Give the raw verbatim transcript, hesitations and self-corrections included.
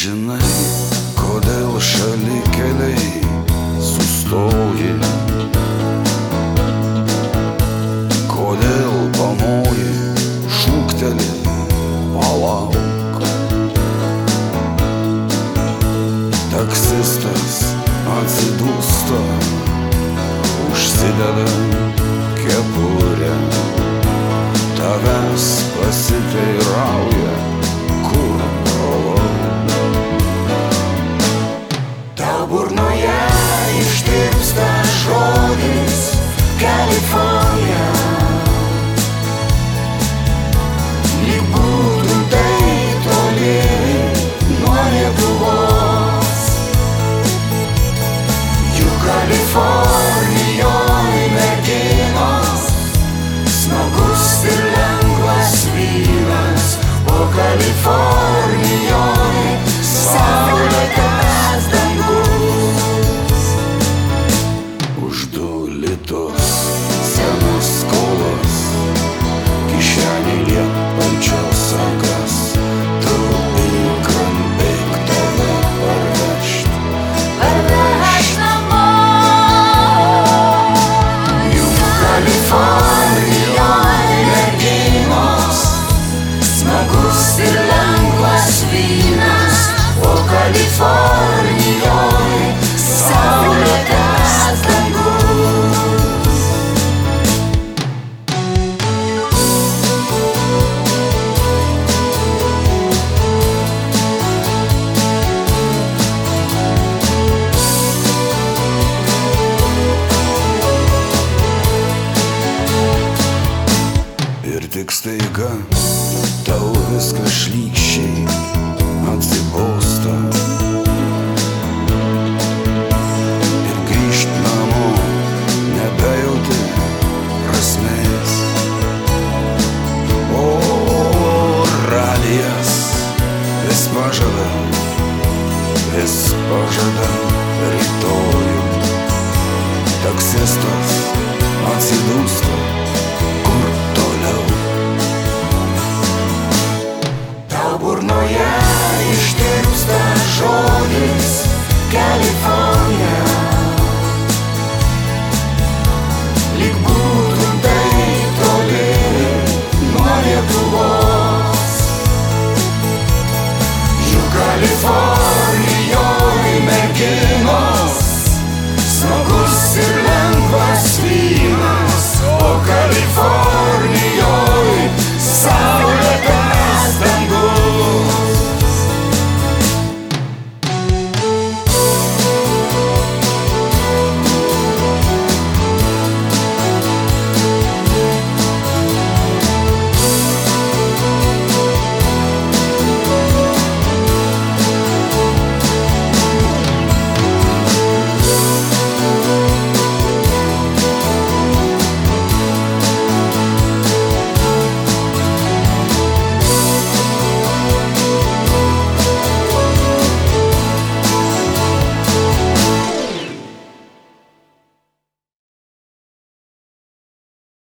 Nežinai, kodėl šalikeliai sustoji, kodėl pamoji, šūkteli, palauk. Taksistas atsidūsta, užsideda kepurę, tavęs pasiteirauja, kur brolau. Tau burnoje ištirpsta žodis Kalifornija, lyg būtų tai toli nuo Lietuvos. Juk Kalifornijoj merginos smagus ir lengvas vyras, o Kalifornijoj saulėtas dangus. Už du litus senos skolos, kišenė liepančios sagas, tu įkrambėk tave parvežt, Parvežt namo. Juk Kalifornijoj merginos smagus ir lengvas vynas, o Kalifornijoj saulėtas dangus. ir tik staiga tau viskas šlykščiai atsibosta. Ir grįžt namo nebejauti prasmės. O radijas vis pažada, vis pažada rytojų. Taksistas atsidūsta, kur toliau. Tau burnoje ištirpsta žodis Kalifornija,